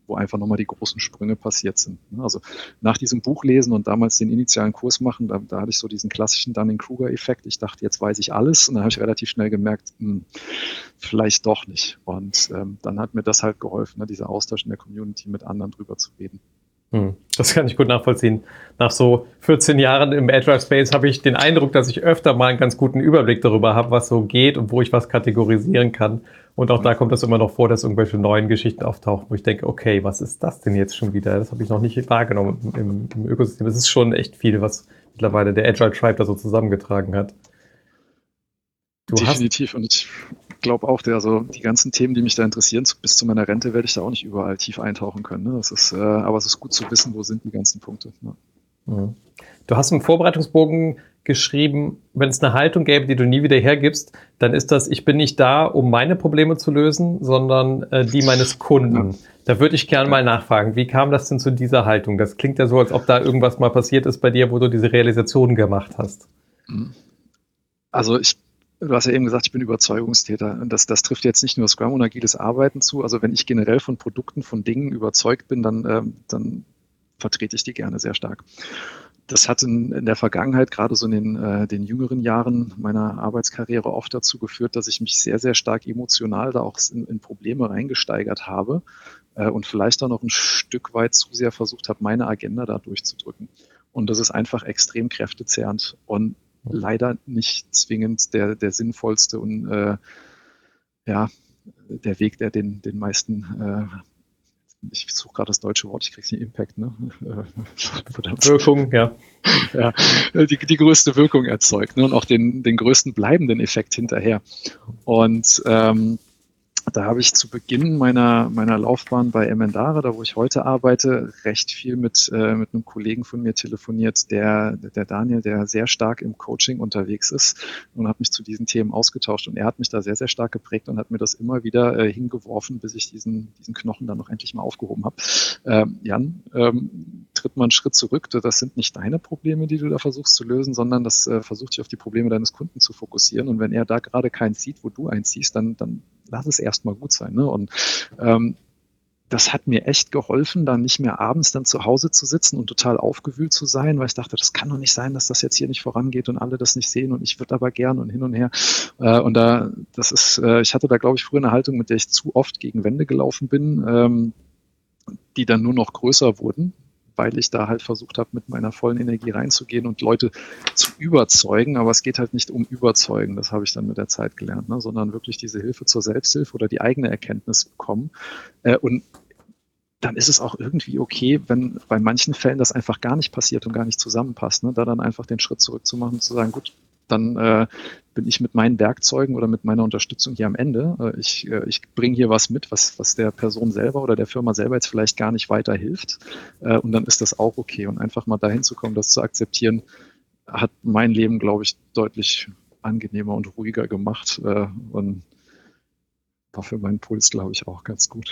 wo einfach nochmal die großen Sprünge passiert sind. Also nach diesem Buch lesen und damals den initialen Kurs machen, da, da hatte ich so diesen klassischen Dunning-Kruger-Effekt. Ich dachte, jetzt weiß ich alles und dann habe ich relativ schnell gemerkt, hm, vielleicht doch nicht. Und ähm, dann hat mir das halt geholfen, ne, dieser Austausch in der Community mit anderen drüber zu reden. Hm, das kann ich gut nachvollziehen. Nach so vierzehn Jahren im Agile Space habe ich den Eindruck, dass ich öfter mal einen ganz guten Überblick darüber habe, was so geht und wo ich was kategorisieren kann. Und auch da kommt es immer noch vor, dass irgendwelche neuen Geschichten auftauchen, wo ich denke, okay, was ist das denn jetzt schon wieder? Das habe ich noch nicht wahrgenommen im, im Ökosystem. Es ist schon echt viel, was mittlerweile der Agile Tribe da so zusammengetragen hat. Du Definitiv. Und ich glaube auch, der, also die ganzen Themen, die mich da interessieren, bis zu meiner Rente werde ich da auch nicht überall tief eintauchen können. Ne? Das ist, äh, aber es ist gut zu wissen, wo sind die ganzen Punkte. Ne? Mhm. Du hast im Vorbereitungsbogen geschrieben, wenn es eine Haltung gäbe, die du nie wieder hergibst, dann ist das, ich bin nicht da, um meine Probleme zu lösen, sondern äh, die meines Kunden. Ja. Da würde ich gerne ja. mal nachfragen, wie kam das denn zu dieser Haltung? Das klingt ja so, als ob da irgendwas mal passiert ist bei dir, wo du diese Realisation gemacht hast. Also ich Du hast ja eben gesagt, ich bin Überzeugungstäter. Und das, das trifft jetzt nicht nur Scrum und agiles Arbeiten zu. Also wenn ich generell von Produkten, von Dingen überzeugt bin, dann, ähm, dann vertrete ich die gerne sehr stark. Das hat in, in der Vergangenheit, gerade so in den, äh, den jüngeren Jahren meiner Arbeitskarriere oft dazu geführt, dass ich mich sehr, sehr stark emotional da auch in, in Probleme reingesteigert habe äh, und vielleicht auch noch ein Stück weit zu sehr versucht habe, meine Agenda da durchzudrücken. Und das ist einfach extrem kräftezehrend und leider nicht zwingend der, der sinnvollste und äh, ja, der Weg, der den, den meisten, äh, ich suche gerade das deutsche Wort, ich kriege es nicht, Impact, ne? Wirkung, ja. ja die, die größte Wirkung erzeugt, ne? Und auch den, den größten bleibenden Effekt hinterher. Und ähm, da habe ich zu Beginn meiner, meiner Laufbahn bei Emendare, da wo ich heute arbeite, recht viel mit, äh, mit einem Kollegen von mir telefoniert, der, der Daniel, der sehr stark im Coaching unterwegs ist und hat mich zu diesen Themen ausgetauscht. Und er hat mich da sehr, sehr stark geprägt und hat mir das immer wieder äh, hingeworfen, bis ich diesen, diesen Knochen dann noch endlich mal aufgehoben habe. Ähm, Jan, ähm, tritt mal einen Schritt zurück. Das sind nicht deine Probleme, die du da versuchst zu lösen, sondern das äh, versucht dich auf die Probleme deines Kunden zu fokussieren. Und wenn er da gerade keins sieht, wo du eins siehst, dann, dann lass es erstmal gut sein. Ne? Und ähm, das hat mir echt geholfen, da nicht mehr abends dann zu Hause zu sitzen und total aufgewühlt zu sein, weil ich dachte, das kann doch nicht sein, dass das jetzt hier nicht vorangeht und alle das nicht sehen und ich würde aber gern und hin und her. Äh, und da, das ist, äh, ich hatte da, glaube ich, früher eine Haltung, mit der ich zu oft gegen Wände gelaufen bin, ähm, die dann nur noch größer wurden, weil ich da halt versucht habe, mit meiner vollen Energie reinzugehen und Leute zu überzeugen. Aber es geht halt nicht um Überzeugen, das habe ich dann mit der Zeit gelernt, ne? Sondern wirklich diese Hilfe zur Selbsthilfe oder die eigene Erkenntnis bekommen. Äh, und dann ist es auch irgendwie okay, wenn bei manchen Fällen das einfach gar nicht passiert und gar nicht zusammenpasst, ne? Da dann einfach den Schritt zurückzumachen und zu sagen, gut, dann äh, bin ich mit meinen Werkzeugen oder mit meiner Unterstützung hier am Ende. Äh, ich äh, ich bringe hier was mit, was, was der Person selber oder der Firma selber jetzt vielleicht gar nicht weiterhilft. Äh, und dann ist das auch okay. Und einfach mal dahin zu kommen, das zu akzeptieren, hat mein Leben, glaube ich, deutlich angenehmer und ruhiger gemacht. Äh, und war für meinen Puls, glaube ich, auch ganz gut.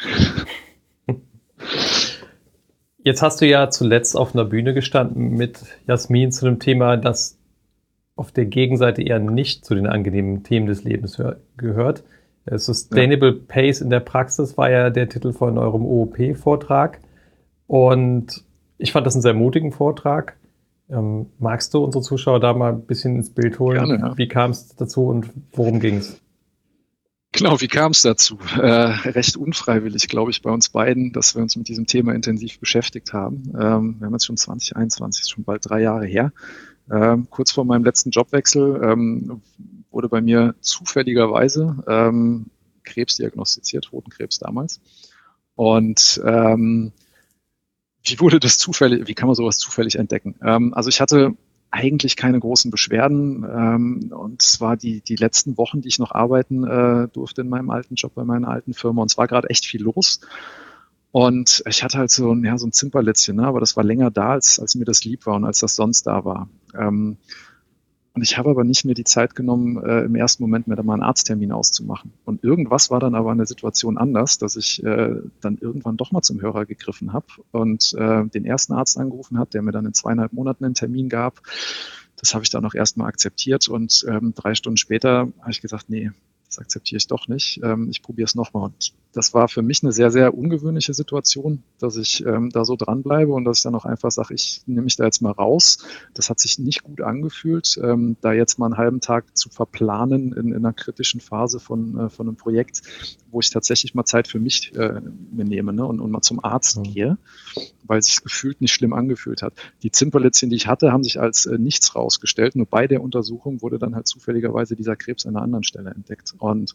Jetzt hast du ja zuletzt auf einer Bühne gestanden mit Jasmin zu einem Thema, das auf der Gegenseite eher nicht zu den angenehmen Themen des Lebens gehört. Sustainable ja. Pace in der Praxis war ja der Titel von eurem O O P-Vortrag. Und ich fand das einen sehr mutigen Vortrag. Ähm, magst du unsere Zuschauer da mal ein bisschen ins Bild holen? Gerne, ja. Wie kam es dazu und worum ging es? Genau, wie kam es dazu? Äh, recht unfreiwillig, glaube ich, bei uns beiden, dass wir uns mit diesem Thema intensiv beschäftigt haben. Ähm, wir haben jetzt schon zwanzig einundzwanzig, schon bald drei Jahre her. Ähm, kurz vor meinem letzten Jobwechsel ähm, wurde bei mir zufälligerweise ähm, Krebs diagnostiziert, Hodenkrebs damals. Und ähm, wie wurde das zufällig, wie kann man sowas zufällig entdecken? Ähm, also ich hatte eigentlich keine großen Beschwerden ähm, und zwar die die letzten Wochen, die ich noch arbeiten äh, durfte in meinem alten Job bei meiner alten Firma, und es war gerade echt viel los. Und ich hatte halt so, ja, so ein Zimperlitzchen, ne? Aber das war länger da, als, als mir das lieb war und als das sonst da war. Ähm, und ich habe aber nicht mir die Zeit genommen, äh, im ersten Moment mir da mal einen Arzttermin auszumachen. Und irgendwas war dann aber in der Situation anders, dass ich äh, dann irgendwann doch mal zum Hörer gegriffen habe und äh, den ersten Arzt angerufen habe, der mir dann in zweieinhalb Monaten einen Termin gab. Das habe ich dann auch erstmal akzeptiert und ähm, drei Stunden später habe ich gesagt, nee, das akzeptiere ich doch nicht. Ähm, ich probiere es nochmal. Und das war für mich eine sehr, sehr ungewöhnliche Situation, dass ich ähm, da so dranbleibe und dass ich dann auch einfach sage, ich nehme mich da jetzt mal raus. Das hat sich nicht gut angefühlt, ähm, da jetzt mal einen halben Tag zu verplanen in, in einer kritischen Phase von, äh, von einem Projekt, wo ich tatsächlich mal Zeit für mich äh, mir nehme, ne, und, und mal zum Arzt mhm. gehe, weil es sich gefühlt nicht schlimm angefühlt hat. Die Zimperlitzchen, die ich hatte, haben sich als äh, nichts rausgestellt. Nur bei der Untersuchung wurde dann halt zufälligerweise dieser Krebs an einer anderen Stelle entdeckt. Und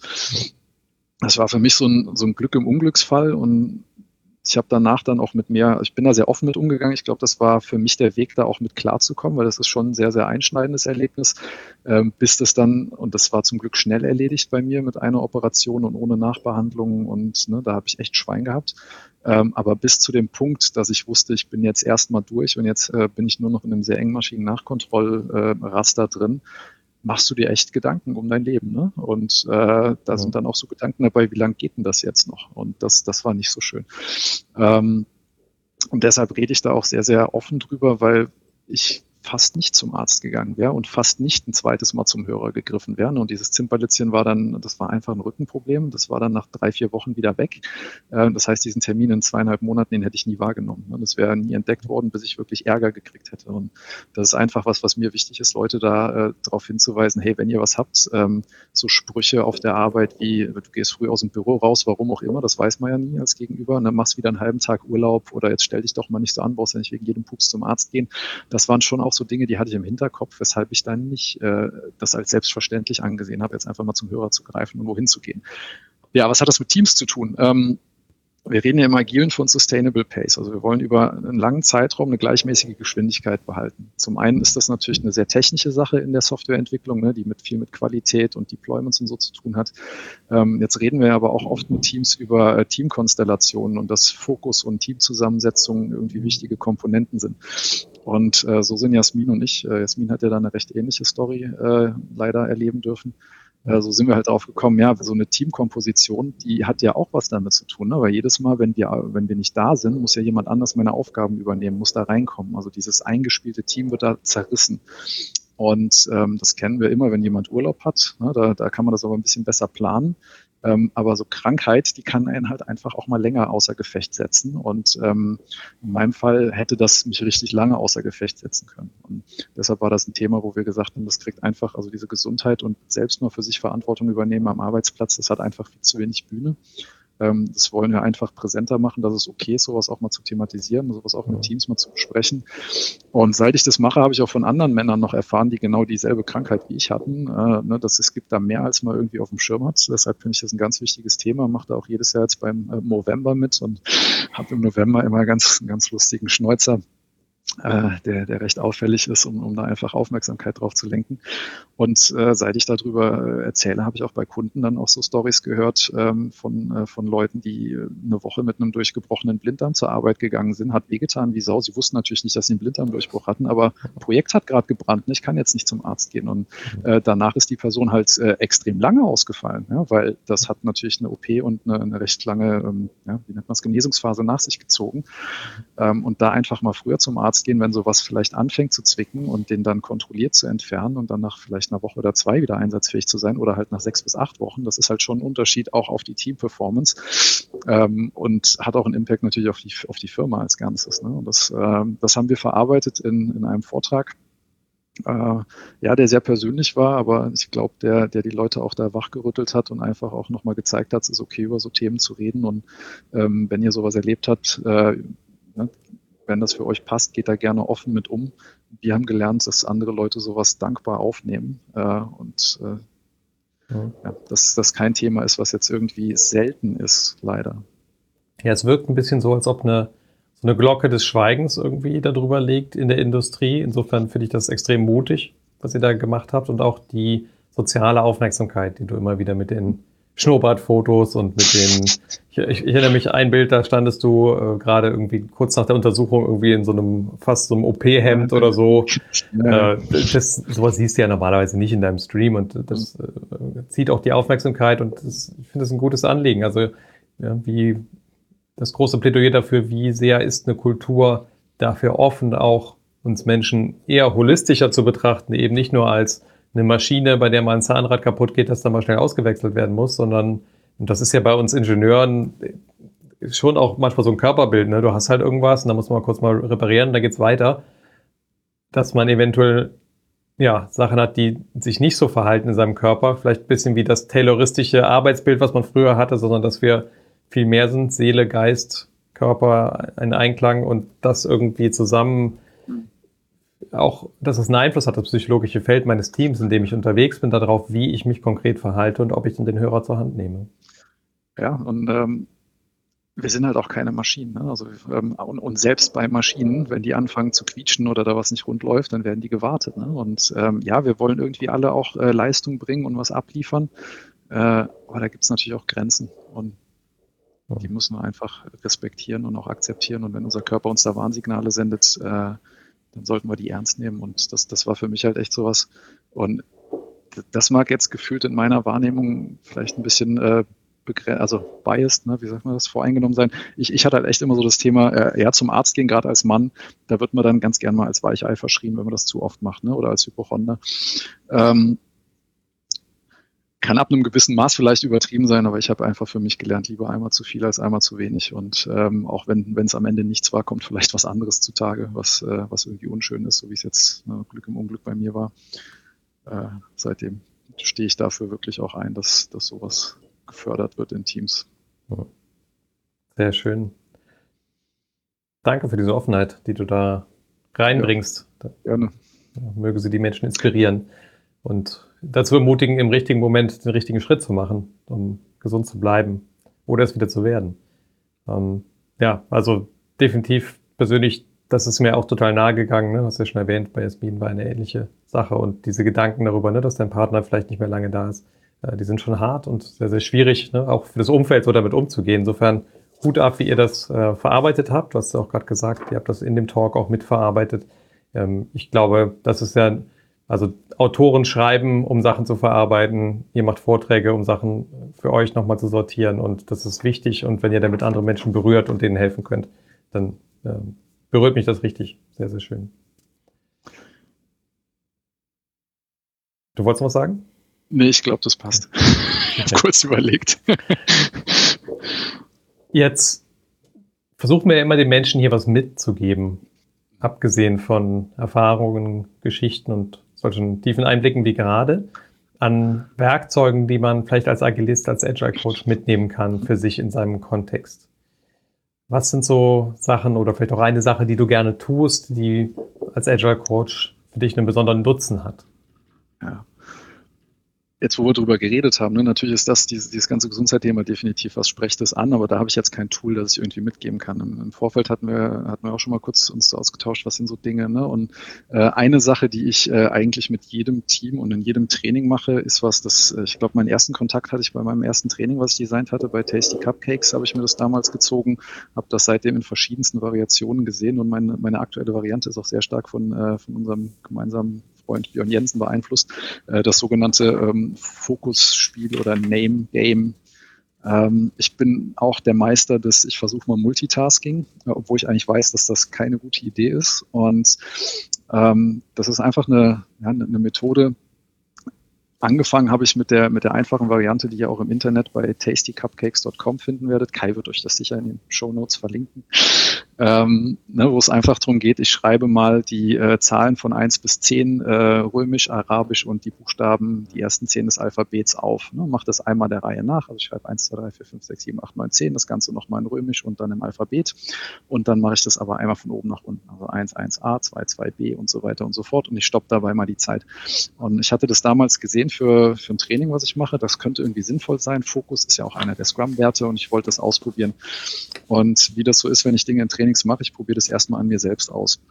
das war für mich so ein, so ein Glück im Unglücksfall. Und ich habe danach dann auch mit mir, ich bin da sehr offen mit umgegangen. Ich glaube, das war für mich der Weg, da auch mit klarzukommen, weil das ist schon ein sehr, sehr einschneidendes Erlebnis, ähm, bis das dann, und das war zum Glück schnell erledigt bei mir mit einer Operation und ohne Nachbehandlung. Und ne, da habe ich echt Schwein gehabt. Ähm, aber bis zu dem Punkt, dass ich wusste, ich bin jetzt erstmal durch und jetzt äh, bin ich nur noch in einem sehr engmaschigen Nachkontrollraster äh, drin, machst du dir echt Gedanken um dein Leben, ne? Und äh, da ja. sind dann auch so Gedanken dabei, wie lang geht denn das jetzt noch? Und das, das war nicht so schön. Ähm, und deshalb rede ich da auch sehr, sehr offen drüber, weil ich fast nicht zum Arzt gegangen wäre und fast nicht ein zweites Mal zum Hörer gegriffen wäre. Und dieses Zimperlitzchen war dann, das war einfach ein Rückenproblem. Das war dann nach drei, vier Wochen wieder weg. Das heißt, diesen Termin in zweieinhalb Monaten, den hätte ich nie wahrgenommen. Das wäre nie entdeckt worden, bis ich wirklich Ärger gekriegt hätte. Und das ist einfach was, was mir wichtig ist, Leute da äh, darauf hinzuweisen, hey, wenn ihr was habt, ähm, so Sprüche auf der Arbeit wie, du gehst früh aus dem Büro raus, warum auch immer, das weiß man ja nie als Gegenüber, und dann machst wieder einen halben Tag Urlaub oder jetzt stell dich doch mal nicht so an, brauchst ja nicht wegen jedem Pups zum Arzt gehen. Das waren schon auch so Dinge, die hatte ich im Hinterkopf, weshalb ich dann nicht äh, das als selbstverständlich angesehen habe, jetzt einfach mal zum Hörer zu greifen und wohin zu gehen. Ja, was hat das mit Teams zu tun? Ähm, wir reden ja im Agilen von Sustainable Pace. Also wir wollen über einen langen Zeitraum eine gleichmäßige Geschwindigkeit behalten. Zum einen ist das natürlich eine sehr technische Sache in der Softwareentwicklung, ne, die mit viel mit Qualität und Deployments und so zu tun hat. Ähm, jetzt reden wir aber auch oft mit Teams über äh, Teamkonstellationen und dass Fokus und Teamzusammensetzung irgendwie wichtige Komponenten sind. Und äh, so sind Jasmin und ich, äh, Jasmin hat ja da eine recht ähnliche Story äh, leider erleben dürfen. Äh, so sind wir halt drauf gekommen, ja, so eine Teamkomposition, die hat ja auch was damit zu tun, ne? Weil jedes Mal, wenn wir, wenn wir nicht da sind, muss ja jemand anders meine Aufgaben übernehmen, muss da reinkommen. Also dieses eingespielte Team wird da zerrissen. Und ähm, das kennen wir immer, wenn jemand Urlaub hat, ne? da, da kann man das aber ein bisschen besser planen. Ähm, aber so Krankheit, die kann einen halt einfach auch mal länger außer Gefecht setzen. Und ähm, in meinem Fall hätte das mich richtig lange außer Gefecht setzen können. Und deshalb war das ein Thema, wo wir gesagt haben, das kriegt einfach, also diese Gesundheit und selbst mal für sich Verantwortung übernehmen am Arbeitsplatz, das hat einfach viel zu wenig Bühne. Ähm, das wollen wir einfach präsenter machen, dass es okay ist, sowas auch mal zu thematisieren, sowas auch mit Teams mal zu besprechen. Und seit ich das mache, habe ich auch von anderen Männern noch erfahren, die genau dieselbe Krankheit wie ich hatten, äh, ne, dass es gibt da mehr, als man irgendwie auf dem Schirm hat. Deshalb finde ich das ein ganz wichtiges Thema, mache da auch jedes Jahr jetzt beim äh, Movember mit und habe im November immer ganz, einen ganz lustigen Schnäuzer, äh, der, der recht auffällig ist, um, um da einfach Aufmerksamkeit drauf zu lenken. Und äh, seit ich darüber erzähle, habe ich auch bei Kunden dann auch so Stories gehört ähm, von, äh, von Leuten, die eine Woche mit einem durchgebrochenen Blinddarm zur Arbeit gegangen sind, hat wehgetan wie Sau. Sie wussten natürlich nicht, dass sie einen Blinddarmdurchbruch hatten, aber ein Projekt hat gerade gebrannt und ich kann jetzt nicht zum Arzt gehen. Und äh, danach ist die Person halt äh, extrem lange ausgefallen, ja, weil das hat natürlich eine O P und eine, eine recht lange, ähm, ja, wie nennt man es, Genesungsphase nach sich gezogen. Ähm, und da einfach mal früher zum Arzt gehen, wenn sowas vielleicht anfängt zu zwicken und den dann kontrolliert zu entfernen und dann nach vielleicht einer Woche oder zwei wieder einsatzfähig zu sein oder halt nach sechs bis acht Wochen. Das ist halt schon ein Unterschied auch auf die Team-Performance ähm, und hat auch einen Impact natürlich auf die, auf die Firma als Ganzes. Ne? Und das, ähm, das haben wir verarbeitet in, in einem Vortrag, äh, ja, der sehr persönlich war, aber ich glaube, der, der die Leute auch da wachgerüttelt hat und einfach auch nochmal gezeigt hat, es ist okay, über so Themen zu reden. Und ähm, wenn ihr sowas erlebt habt, äh, ne, wenn das für euch passt, geht da gerne offen mit um. Wir haben gelernt, dass andere Leute sowas dankbar aufnehmen äh, und äh, ja. Ja, dass das kein Thema ist, was jetzt irgendwie selten ist, leider. Ja, es wirkt ein bisschen so, als ob eine, so eine Glocke des Schweigens irgendwie darüber liegt in der Industrie. Insofern finde ich das extrem mutig, was ihr da gemacht habt und auch die soziale Aufmerksamkeit, die du immer wieder mit den Schnurrbartfotos und mit den, ich, ich, ich erinnere mich ein Bild, da standest du äh, gerade irgendwie kurz nach der Untersuchung irgendwie in so einem, fast so einem O P-Hemd oder so. Ja. Äh, das, sowas siehst du ja normalerweise nicht in deinem Stream und das äh, zieht auch die Aufmerksamkeit und das, ich finde das ein gutes Anliegen. Also ja, wie das große Plädoyer dafür, wie sehr ist eine Kultur dafür offen, auch uns Menschen eher holistischer zu betrachten, eben nicht nur als eine Maschine, bei der mal ein Zahnrad kaputt geht, das dann mal schnell ausgewechselt werden muss, sondern Und das ist ja bei uns Ingenieuren schon auch manchmal so ein Körperbild, ne? Du hast halt irgendwas und dann muss man kurz mal reparieren, dann geht's weiter. Dass man eventuell ja, Sachen hat, die sich nicht so verhalten in seinem Körper. Vielleicht ein bisschen wie das tayloristische Arbeitsbild, was man früher hatte, sondern dass wir viel mehr sind, Seele, Geist, Körper, ein Einklang und das irgendwie zusammen auch, dass es einen Einfluss hat, das psychologische Feld meines Teams, in dem ich unterwegs bin, darauf, wie ich mich konkret verhalte und ob ich den Hörer zur Hand nehme. Ja, und ähm, wir sind halt auch keine Maschinen. Ne? Also, ähm, und, und selbst bei Maschinen, wenn die anfangen zu quietschen oder da was nicht rund läuft, dann werden die gewartet. Ne? Und ähm, ja, wir wollen irgendwie alle auch äh, Leistung bringen und was abliefern. Äh, aber da gibt es natürlich auch Grenzen. Und die müssen wir einfach respektieren und auch akzeptieren. Und wenn unser Körper uns da Warnsignale sendet, äh, dann sollten wir die ernst nehmen. Und das, das war für mich halt echt sowas. Und das mag jetzt gefühlt in meiner Wahrnehmung vielleicht ein bisschen äh, also biased, ne, wie sagt man das, voreingenommen sein. Ich, ich hatte halt echt immer so das Thema, äh, ja, zum Arzt gehen, gerade als Mann, da wird man dann ganz gern mal als Weichei verschrien, wenn man das zu oft macht, ne, oder als Hypochonder. Ähm, kann ab einem gewissen Maß vielleicht übertrieben sein, aber ich habe einfach für mich gelernt, lieber einmal zu viel als einmal zu wenig. Und ähm, auch wenn es am Ende nichts war, kommt vielleicht was anderes zutage, was, äh, was irgendwie unschön ist, so wie es jetzt ne, Glück im Unglück bei mir war. Äh, seitdem stehe ich dafür wirklich auch ein, dass, dass sowas gefördert wird in Teams. Sehr schön. Danke für diese Offenheit, die du da reinbringst. Ja, gerne. Ja, möge sie die Menschen inspirieren und dazu ermutigen, im richtigen Moment den richtigen Schritt zu machen, um gesund zu bleiben oder es wieder zu werden. Ähm, ja, also definitiv persönlich, das ist mir auch total nahe gegangen, ne? Hast du ja schon erwähnt, bei Jasmin war eine ähnliche Sache und diese Gedanken darüber, ne, dass dein Partner vielleicht nicht mehr lange da ist, die sind schon hart und sehr, sehr schwierig, ne? Auch für das Umfeld so damit umzugehen. Insofern Hut ab, wie ihr das äh, verarbeitet habt. Du hast ja auch gerade gesagt, ihr habt das in dem Talk auch mitverarbeitet. Ähm, ich glaube, das ist ja, also Autoren schreiben, um Sachen zu verarbeiten. Ihr macht Vorträge, um Sachen für euch nochmal zu sortieren und das ist wichtig. Und wenn ihr damit andere Menschen berührt und denen helfen könnt, dann ähm, berührt mich das richtig. Sehr, sehr schön. Du wolltest noch was sagen? Nee, ich glaube, das passt. Ich habe kurz überlegt. Jetzt versuchen wir ja immer den Menschen hier was mitzugeben, abgesehen von Erfahrungen, Geschichten und solchen tiefen Einblicken wie gerade, an Werkzeugen, die man vielleicht als Agilist, als Agile Coach mitnehmen kann für sich in seinem Kontext. Was sind so Sachen oder vielleicht auch eine Sache, die du gerne tust, die als Agile Coach für dich einen besonderen Nutzen hat? Ja. Jetzt, wo wir drüber geredet haben, ne, natürlich ist das, dieses, dieses ganze Gesundheitsthema definitiv, was spricht das an, aber da habe ich jetzt kein Tool, das ich irgendwie mitgeben kann. Im, im Vorfeld hatten wir, hatten wir auch schon mal kurz uns ausgetauscht, was sind so Dinge, ne? Und äh, eine Sache, die ich äh, eigentlich mit jedem Team und in jedem Training mache, ist was, das, äh, ich glaube, meinen ersten Kontakt hatte ich bei meinem ersten Training, was ich designt hatte, bei Tasty Cupcakes, habe ich mir das damals gezogen, habe das seitdem in verschiedensten Variationen gesehen und meine, meine aktuelle Variante ist auch sehr stark von, äh, von unserem gemeinsamen Freund Björn Jensen beeinflusst, äh, das sogenannte ähm, Fokusspiel oder Name Game. Ähm, ich bin auch der Meister des, ich versuche mal Multitasking, äh, obwohl ich eigentlich weiß, dass das keine gute Idee ist. Und ähm, das ist einfach eine, ja, eine Methode. Angefangen habe ich mit der, mit der einfachen Variante, die ihr auch im Internet bei tasty cupcakes dot com finden werdet. Kai wird euch das sicher in den Shownotes verlinken. Ähm, ne, wo es einfach darum geht, ich schreibe mal die äh, Zahlen von eins bis zehn, äh, römisch, arabisch und die Buchstaben, die ersten zehn des Alphabets auf. Ne, mache das einmal der Reihe nach. Also ich schreibe eins, zwei, drei, vier, fünf, sechs, sieben, acht, neun, zehn, das Ganze nochmal in römisch und dann im Alphabet. Und dann mache ich das aber einmal von oben nach unten. Also eins, eins a, zwei, zwei b und so weiter und so fort. Und ich stoppe dabei mal die Zeit. Und ich hatte das damals gesehen für, für ein Training, was ich mache. Das könnte irgendwie sinnvoll sein. Fokus ist ja auch einer der Scrum-Werte und ich wollte das ausprobieren. Und wie das so ist, wenn ich Dinge in Trainings mache, ich probiere das erstmal an mir selbst aus.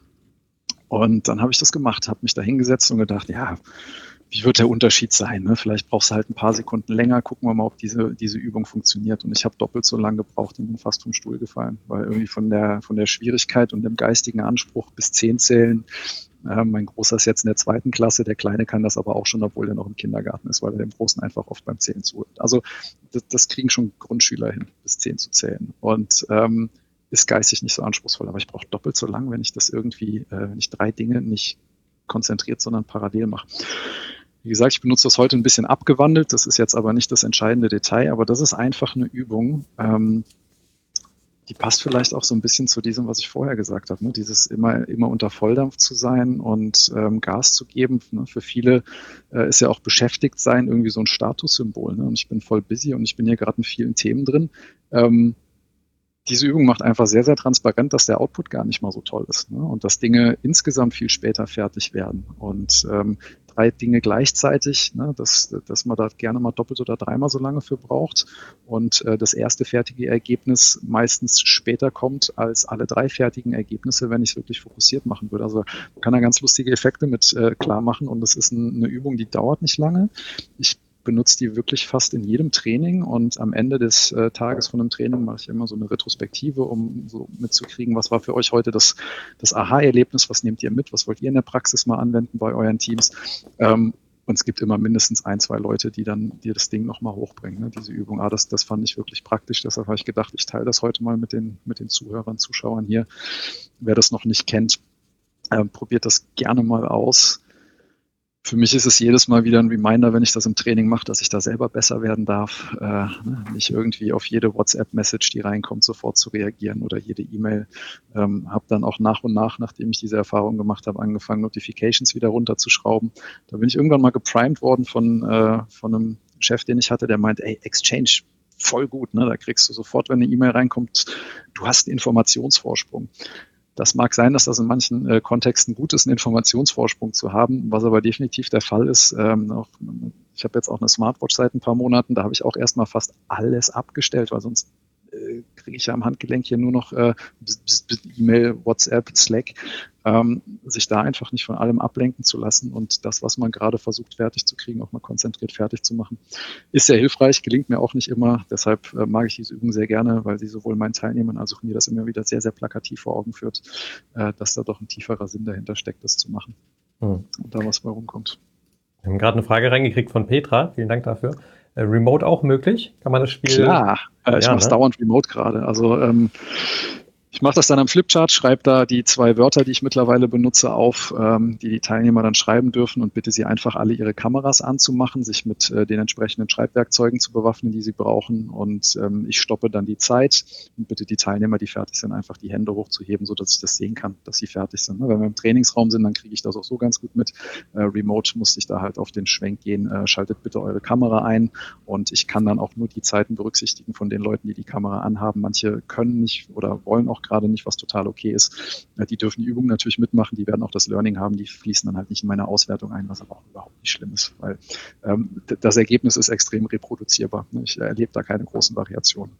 Und dann habe ich das gemacht, habe mich da hingesetzt und gedacht, ja, wie wird der Unterschied sein? Ne? Vielleicht brauchst du halt ein paar Sekunden länger, gucken wir mal, ob diese, diese Übung funktioniert. Und ich habe doppelt so lange gebraucht und bin fast vom Stuhl gefallen, weil irgendwie von der, von der Schwierigkeit und dem geistigen Anspruch bis zehn zählen. Äh, mein Großer ist jetzt in der zweiten Klasse, der Kleine kann das aber auch schon, obwohl er noch im Kindergarten ist, weil er dem Großen einfach oft beim Zählen zuhört. Also das, das kriegen schon Grundschüler hin, bis zehn zu zählen. Und ähm, ist geistig nicht so anspruchsvoll, aber ich brauche doppelt so lang, wenn ich das irgendwie, äh, wenn ich drei Dinge nicht konzentriert, sondern parallel mache. Wie gesagt, ich benutze das heute ein bisschen abgewandelt. Das ist jetzt aber nicht das entscheidende Detail, aber das ist einfach eine Übung, ähm, die passt vielleicht auch so ein bisschen zu diesem, was ich vorher gesagt habe, ne? Dieses immer, immer unter Volldampf zu sein und ähm, Gas zu geben. Ne? Für viele äh, ist ja auch beschäftigt sein irgendwie so ein Statussymbol. Ne? Und ich bin voll busy und ich bin hier gerade in vielen Themen drin. Ähm, diese Übung macht einfach sehr, sehr transparent, dass der Output gar nicht mal so toll ist, ne? Und dass Dinge insgesamt viel später fertig werden. Und ähm, drei Dinge gleichzeitig, ne? dass, dass man da gerne mal doppelt oder dreimal so lange für braucht und äh, das erste fertige Ergebnis meistens später kommt als alle drei fertigen Ergebnisse, wenn ich es wirklich fokussiert machen würde. Also man kann da ganz lustige Effekte mit äh, klar machen und das ist ein, eine Übung, die dauert nicht lange. Ich benutze die wirklich fast in jedem Training und am Ende des äh, Tages von einem Training mache ich immer so eine Retrospektive, um so mitzukriegen, was war für euch heute das, das Aha-Erlebnis, was nehmt ihr mit, was wollt ihr in der Praxis mal anwenden bei euren Teams. Ähm, und es gibt immer mindestens ein, zwei Leute, die dann dir das Ding nochmal hochbringen, ne, diese Übung. Ah, das, das fand ich wirklich praktisch, deshalb habe ich gedacht, ich teile das heute mal mit den, mit den Zuhörern, Zuschauern hier. Wer das noch nicht kennt, äh, probiert das gerne mal aus. Für mich ist es jedes Mal wieder ein Reminder, wenn ich das im Training mache, dass ich da selber besser werden darf. Äh, nicht irgendwie auf jede WhatsApp-Message, die reinkommt, sofort zu reagieren oder jede E-Mail. Ähm, habe dann auch nach und nach, nachdem ich diese Erfahrung gemacht habe, angefangen, Notifications wieder runterzuschrauben. Da bin ich irgendwann mal geprimed worden von, äh, von einem Chef, den ich hatte, der meint, ey, Exchange, voll gut, ne? Da kriegst du sofort, wenn eine E-Mail reinkommt, du hast einen Informationsvorsprung. Das mag sein, dass das in manchen äh, Kontexten gut ist, einen Informationsvorsprung zu haben, was aber definitiv der Fall ist. Ähm, auch, ich habe jetzt auch eine Smartwatch seit ein paar Monaten, da habe ich auch erstmal fast alles abgestellt, weil sonst äh, kriege ich ja am Handgelenk hier nur noch äh, E-Mail, WhatsApp, Slack, ähm, sich da einfach nicht von allem ablenken zu lassen und das, was man gerade versucht fertig zu kriegen, auch mal konzentriert fertig zu machen. Ist sehr hilfreich, gelingt mir auch nicht immer, deshalb äh, mag ich diese Übung sehr gerne, weil sie sowohl meinen Teilnehmern als auch mir das immer wieder sehr, sehr plakativ vor Augen führt, äh, dass da doch ein tieferer Sinn dahinter steckt, das zu machen. Hm. Und da was bei rumkommt. Wir haben gerade eine Frage reingekriegt von Petra, vielen Dank dafür. Äh, Remote auch möglich? Kann man das Spiel... Klar, äh, ich ja, mache es ne? dauernd remote gerade, also ähm, ich mache das dann am Flipchart, schreibe da die zwei Wörter, die ich mittlerweile benutze, auf, ähm, die die Teilnehmer dann schreiben dürfen und bitte sie einfach alle ihre Kameras anzumachen, sich mit äh, den entsprechenden Schreibwerkzeugen zu bewaffnen, die sie brauchen und ähm, ich stoppe dann die Zeit und bitte die Teilnehmer, die fertig sind, einfach die Hände hochzuheben, sodass ich das sehen kann, dass sie fertig sind. Wenn wir im Trainingsraum sind, dann kriege ich das auch so ganz gut mit. Äh, remote musste ich da halt auf den Schwenk gehen, äh, schaltet bitte eure Kamera ein und ich kann dann auch nur die Zeiten berücksichtigen von den Leuten, die die Kamera anhaben. Manche können nicht oder wollen auch gerade nicht, was total okay ist. Die dürfen die Übungen natürlich mitmachen, die werden auch das Learning haben, die fließen dann halt nicht in meine Auswertung ein, was aber auch überhaupt nicht schlimm ist, weil ähm, das Ergebnis ist extrem reproduzierbar. Ich erlebe da keine großen Variationen.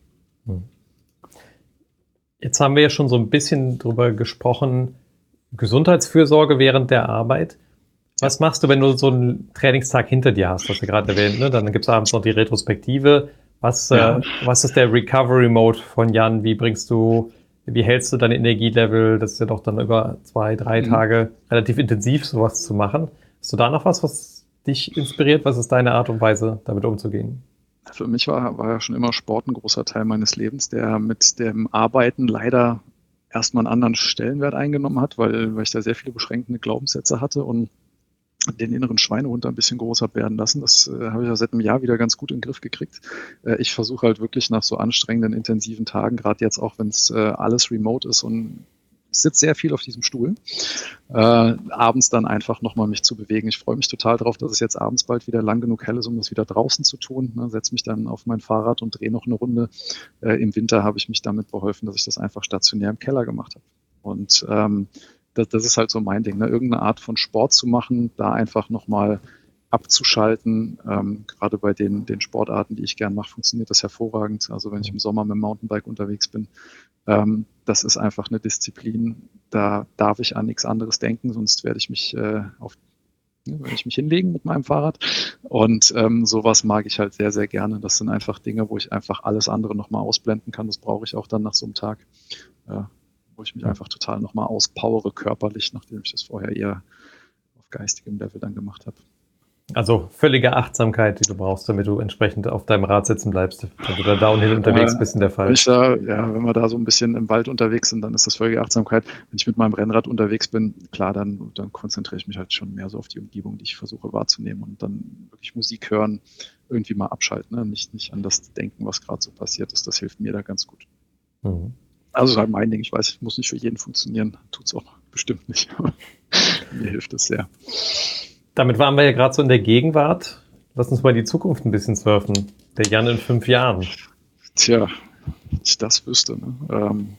Jetzt haben wir ja schon so ein bisschen drüber gesprochen, Gesundheitsfürsorge während der Arbeit. Was machst du, wenn du so einen Trainingstag hinter dir hast, was du gerade erwähnt, ne? Dann gibt es abends noch die Retrospektive. Was, ja. äh, was ist der Recovery-Mode von Jan? Wie bringst du Wie hältst du dein Energielevel? Das ist ja doch dann über zwei, drei mhm. Tage relativ intensiv, sowas zu machen. Hast du da noch was, was dich inspiriert? Was ist deine Art und Weise, damit umzugehen? Für mich war, war ja schon immer Sport ein großer Teil meines Lebens, der mit dem Arbeiten leider erstmal einen anderen Stellenwert eingenommen hat, weil, weil ich da sehr viele beschränkende Glaubenssätze hatte und den inneren Schweinehund ein bisschen größer werden lassen. Das äh, habe ich ja seit einem Jahr wieder ganz gut in den Griff gekriegt. Äh, ich versuche halt wirklich nach so anstrengenden, intensiven Tagen, gerade jetzt auch, wenn es äh, alles remote ist und ich sitze sehr viel auf diesem Stuhl, äh, abends dann einfach nochmal mich zu bewegen. Ich freue mich total darauf, dass es jetzt abends bald wieder lang genug hell ist, um das wieder draußen zu tun. Ne, setze mich dann auf mein Fahrrad und drehe noch eine Runde. Äh, Im Winter habe ich mich damit beholfen, dass ich das einfach stationär im Keller gemacht habe. Und ähm, Das, das ist halt so mein Ding, ne? Irgendeine Art von Sport zu machen, da einfach nochmal abzuschalten. Ähm, gerade bei den, den Sportarten, die ich gern mache, funktioniert das hervorragend. Also wenn ich im Sommer mit dem Mountainbike unterwegs bin, ähm, das ist einfach eine Disziplin, da darf ich an nichts anderes denken, sonst werde ich mich äh, auf ne, werde ich mich hinlegen mit meinem Fahrrad. Und ähm, sowas mag ich halt sehr, sehr gerne. Das sind einfach Dinge, wo ich einfach alles andere nochmal ausblenden kann. Das brauche ich auch dann nach so einem Tag. Äh, wo ich mich einfach total nochmal auspowere körperlich, nachdem ich das vorher eher auf geistigem Level dann gemacht habe. Also völlige Achtsamkeit, die du brauchst, damit du entsprechend auf deinem Rad sitzen bleibst. Wenn du da downhill unterwegs bist, in der Fall. Wenn, ich da, ja, wenn wir da so ein bisschen im Wald unterwegs sind, dann ist das völlige Achtsamkeit. Wenn ich mit meinem Rennrad unterwegs bin, klar, dann, dann konzentriere ich mich halt schon mehr so auf die Umgebung, die ich versuche wahrzunehmen und dann wirklich Musik hören, irgendwie mal abschalten, ne? nicht, nicht an das denken, was gerade so passiert ist. Das hilft mir da ganz gut. Mhm. Also ist halt mein Ding. Ich weiß, es muss nicht für jeden funktionieren. Tut es auch bestimmt nicht. Mir hilft es sehr. Damit waren wir ja gerade so in der Gegenwart. Lass uns mal die Zukunft ein bisschen surfen. Der Jan in fünf Jahren. Tja, wenn ich das wüsste. Ne? Ähm,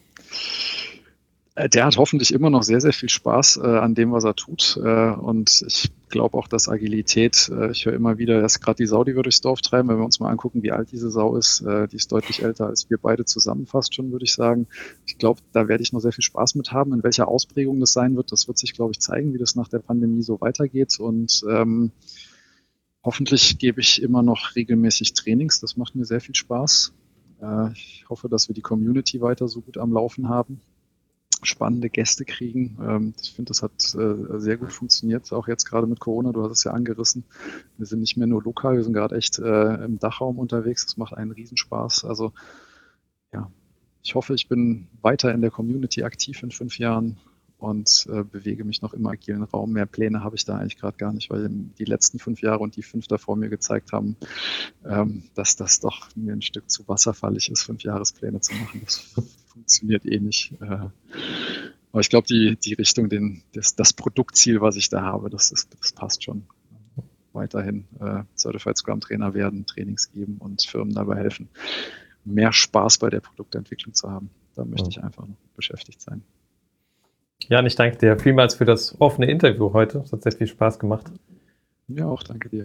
der hat hoffentlich immer noch sehr, sehr viel Spaß äh, an dem, was er tut. Äh, und ich glaube auch, dass Agilität, äh, ich höre immer wieder, dass gerade die Sau, die wir durchs Dorf treiben, wenn wir uns mal angucken, wie alt diese Sau ist, äh, die ist deutlich älter als wir beide zusammen fast schon, würde ich sagen. Ich glaube, da werde ich noch sehr viel Spaß mit haben. In welcher Ausprägung das sein wird, das wird sich, glaube ich, zeigen, wie das nach der Pandemie so weitergeht. Und ähm, hoffentlich gebe ich immer noch regelmäßig Trainings. Das macht mir sehr viel Spaß. Äh, ich hoffe, dass wir die Community weiter so gut am Laufen haben. Spannende Gäste kriegen. Ich finde, das hat sehr gut funktioniert, auch jetzt gerade mit Corona. Du hast es ja angerissen. Wir sind nicht mehr nur lokal, wir sind gerade echt im Dachraum unterwegs. Das macht einen Riesenspaß. Also ja, ich hoffe, ich bin weiter in der Community aktiv in fünf Jahren und bewege mich noch im agilen Raum. Mehr Pläne habe ich da eigentlich gerade gar nicht, weil die letzten fünf Jahre und die fünf davor mir gezeigt haben, dass das doch mir ein Stück zu wasserfallig ist, fünf Jahrespläne zu machen. Das funktioniert eh nicht. Aber ich glaube, die, die Richtung, den, das, das Produktziel, was ich da habe, das, ist, das passt schon. Weiterhin äh, Certified Scrum Trainer werden, Trainings geben und Firmen dabei helfen, mehr Spaß bei der Produktentwicklung zu haben. Da möchte ich einfach noch beschäftigt sein. Jan, ich danke dir vielmals für das offene Interview heute. Es hat sehr viel Spaß gemacht. Ja, auch danke dir.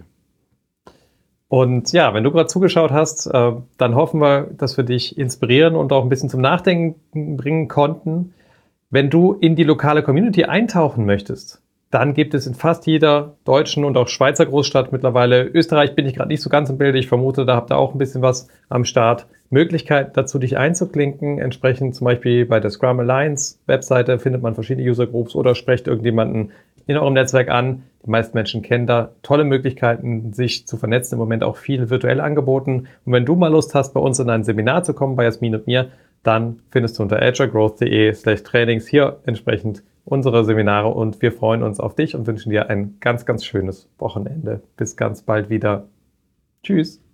Und ja, wenn du gerade zugeschaut hast, äh, dann hoffen wir, dass wir dich inspirieren und auch ein bisschen zum Nachdenken bringen konnten. Wenn du in die lokale Community eintauchen möchtest, dann gibt es in fast jeder deutschen und auch Schweizer Großstadt mittlerweile, Österreich bin ich gerade nicht so ganz im Bilde, ich vermute, da habt ihr auch ein bisschen was am Start, Möglichkeiten dazu, dich einzuklinken. Entsprechend zum Beispiel bei der Scrum Alliance Webseite findet man verschiedene User Groups oder sprecht irgendjemanden in eurem Netzwerk an. Die meisten Menschen kennen da tolle Möglichkeiten, sich zu vernetzen. Im Moment auch viel virtuell angeboten. Und wenn du mal Lust hast, bei uns in ein Seminar zu kommen, bei Jasmin und mir, dann findest du unter agilegrowth.de slash trainings hier entsprechend unsere Seminare und wir freuen uns auf dich und wünschen dir ein ganz, ganz schönes Wochenende. Bis ganz bald wieder. Tschüss.